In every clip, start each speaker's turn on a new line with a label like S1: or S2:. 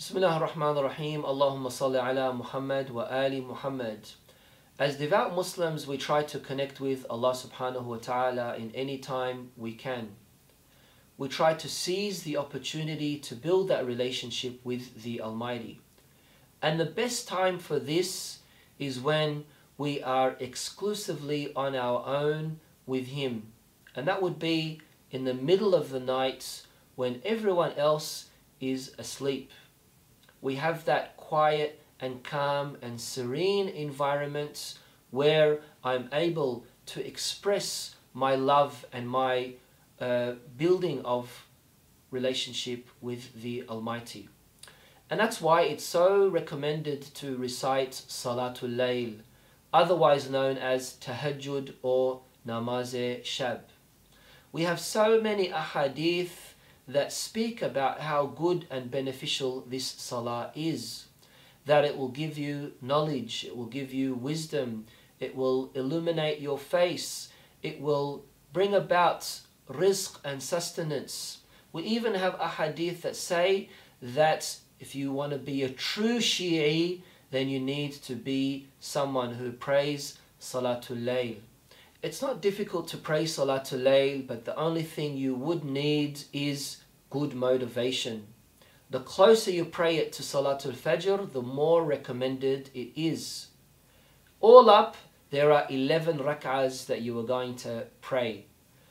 S1: Bismillah ar-Rahman ar-Rahim. Allahumma salli ala Muhammad wa ali Muhammad. As devout Muslims, we try to connect with Allah subhanahu wa ta'ala in any time we can. We try to seize the opportunity to build that relationship with the Almighty. And the best time for this is when we are exclusively on our own with Him. And that would be in the middle of the night when everyone else is asleep. We have that quiet and calm and serene environment where I'm able to express my love and my building of relationship with the Almighty. And that's why it's so recommended to recite Salatul Layl, otherwise known as Tahajjud or Namaz-e-Shab. We have so many ahadith that speak about how good and beneficial this salah is, that it will give you knowledge, it will give you wisdom, it will illuminate your face, it will bring about rizq and sustenance. We even have ahadith that say that if you want to be a true Shi'i, then you need to be someone who prays Salatul Layl. It's not difficult to pray Salatul Layl, but the only thing you would need is good motivation. The closer you pray it to Salatul Fajr, the more recommended it is. All up, there are 11 rak'ahs that you are going to pray.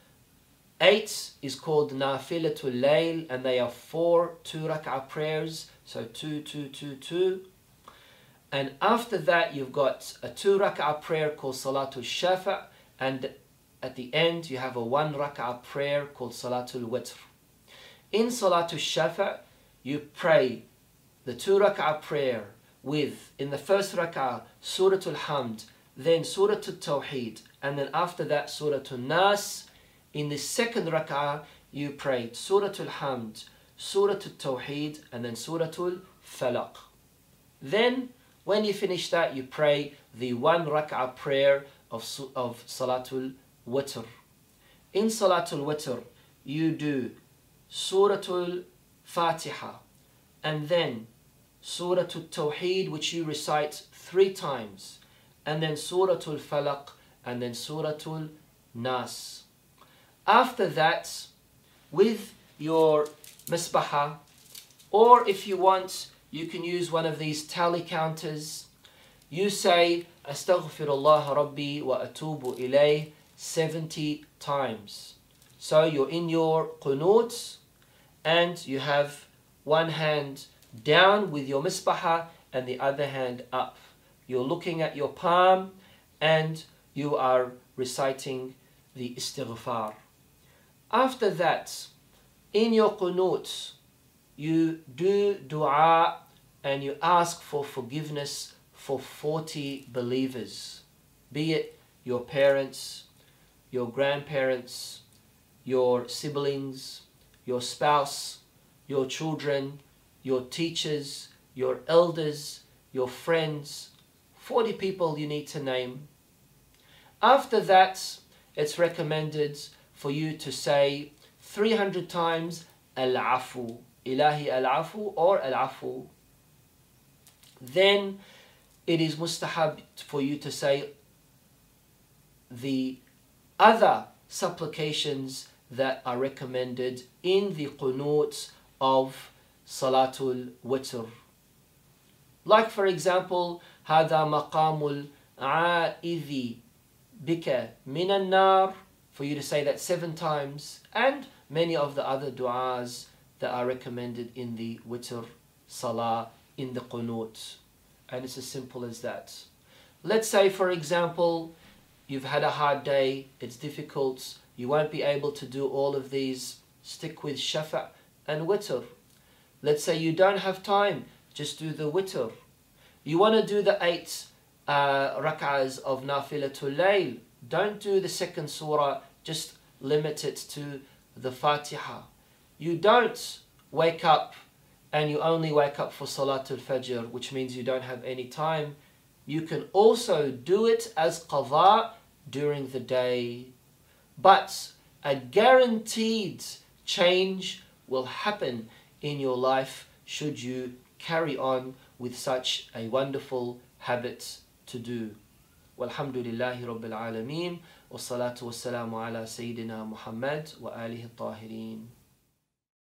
S1: 8 is called Nafilatul Layl, and they are 4 2-rak'ah prayers, so 2, 2, 2, 2. And after that, you've got a 2-rak'ah prayer called Salatul Shafa', and at the end, you have a 1-rak'ah prayer called Salatul Witr. In Salatul Shafa', you pray the 2-rak'ah prayer with, in the first rak'ah, Suratul Hamd, then Suratul Tawheed, and then after that, Suratul Nas. In the second rak'ah, you pray Suratul Hamd, Suratul Tawheed, and then Suratul Falaq. Then, when you finish that, you pray the 1-rak'ah prayer of Salatul Witr. In Salatul Witr, you do Suratul Fatiha, and then Suratul Tawheed, which you recite 3 times, and then Suratul Falaq, and then Suratul Nas. After that, with your misbahah, or if you want, you can use one of these tally counters. You say Astaghfirullah Rabbi wa atubu ilayh 70 times. So you're in your qunut, and you have one hand down with your misbahah and the other hand up. You're looking at your palm and you are reciting the istighfar. After that, in your qunut, you do dua and you ask for forgiveness for 40 believers, be it your parents, your grandparents, your siblings, your spouse, your children, your teachers, your elders, your friends, 40 people you need to name. After that, it's recommended for you to say 300 times Al-Afu, Ilahi Al-Afu or Al-Afu. Then it is mustahab for you to say the other supplications that are recommended in the qunut of Salatul Witr. Like for example, هذا مقام العائذ بك من النار, for you to say that 7 times, and many of the other du'as that are recommended in the Witr Salah in the qunut. And it's as simple as that. Let's say for example, you've had a hard day, it's difficult, you won't be able to do all of these. Stick with Shafa' and Witr. Let's say you don't have time, just do the Witr. You want to do the 8 rak'ahs of Nafilatul Layl, don't do the second surah, just limit it to the Fatiha. You don't wake up and you only wake up for Salatul Fajr, which means you don't have any time. You can also do it as qadha during the day. But a guaranteed change will happen in your life should you carry on with such a wonderful habit to do. Walhamdulillahi Rabbil Alameen. Wassalatu wassalamu ala Sayyidina Muhammad wa alihi tahirin.